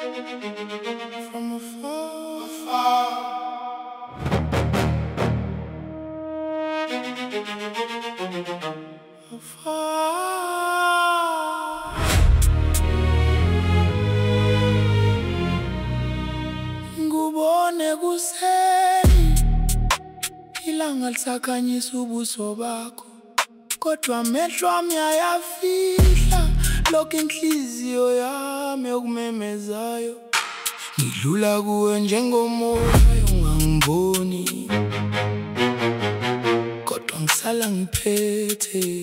from afar. Ngubone kuseni ilanga lisakhanyisa ubuso bakho, kodwa amehlo ami ayafihla lokhu inhliziyo yami okumemezayo. Ngidlula kuwe njengomoya ungangiboni, kodwa ngisala ngiphethe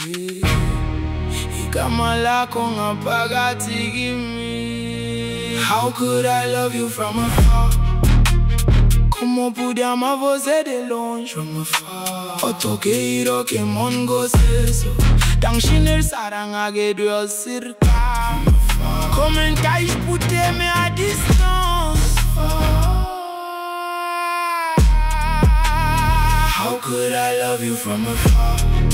igama lakho ngaphakathi kimi. How could I love you from afar? Comment podia m'avoir de loin from afar? Otokeiro ke mongo seso Dankshiner sarangage duo circa. Comment t'ai puté me à distance? How could I love you from afar?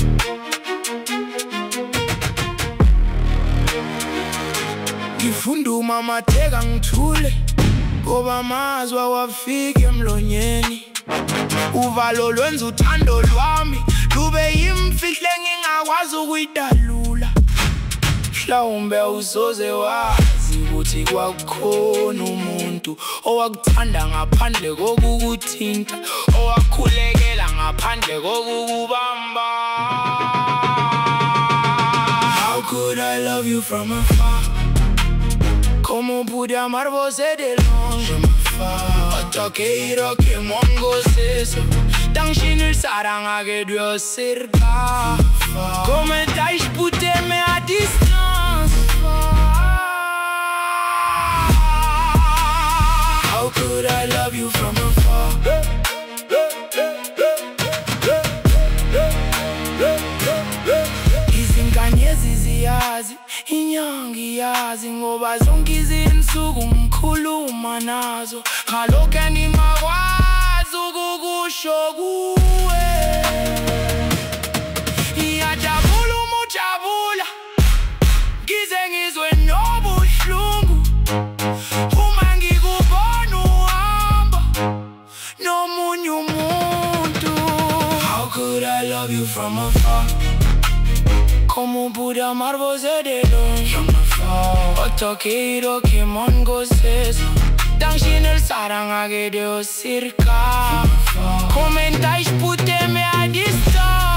Ngifunduma mateka ngithule, ngoba amazwi wafika emlonyeni. Uvalo lwenza uthando lwami lube yimfihle ngingakwazi ukuyidalula. Mhlawumbe usoze wazi ukuthi kwakukhona umuntu owakuthanda ngaphandle kokukuthinta, owakhulekela ngaphandle kokukubamba. How could I love you from afar? Comment podia m'avoir de loin from afar? Otokeiro ke mongo seso Dankshiner sarangage duo circa. Comment t'ai puté me à distance? How could I love you from afar? Izinkanyezi ziyazi, inyanga iyazi, ngoba zonke izinsuku ngikhuluma nazo. Ngalokho engingakwazi ukukusho kuwe. Ngiyajabula uma ujabula, ngize ngizwe nobuhlungu uma ngikubona uhamba nomunye umuntu. How could I love you from afar? Comment podia m'avoir de loin from afar? Otokeiro ke mongo seso Dankshiner sarangage duo circa. Comment t'ai puté me à distance?